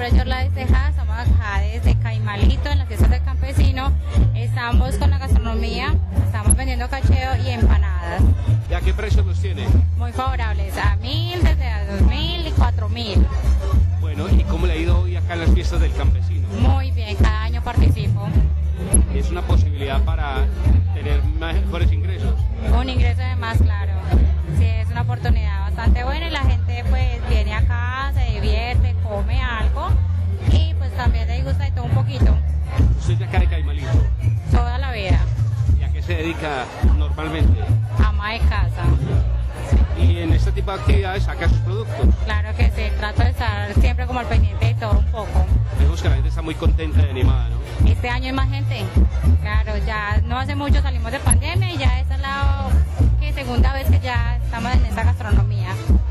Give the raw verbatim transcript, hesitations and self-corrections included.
nombre es Yorla Ceja, estamos acá desde Caimalito en las fiestas del campesino. Estamos con la gastronomía, estamos vendiendo cacheo y empanadas. ¿Y a qué precios los tiene? Muy favorables, a mil, desde a dos mil y cuatro mil. Bueno, ¿y cómo le ha ido hoy acá en las fiestas del campesino? Muy bien, cada año participo. ¿Es una posibilidad para tener mejores ingresos? Un ingreso de más, claro. Sí, es una oportunidad bastante buena y la gente pues viene acá, se divierte, come algo y pues también le gusta de todo un poquito. ¿Usted es de acá de Caimalito? Toda la vida. ¿Y a qué se dedica normalmente? Ama de casa. ¿Y en este tipo de actividades saca sus productos? Claro que sí, trato de estar siempre como al pendiente de todo un poco. Vemos que la gente está muy contenta y animada, ¿no? Este año hay más gente. Claro, ya no hace mucho salimos de pandemia y ya esa es la que segunda vez que ya estamos en esta gastronomía.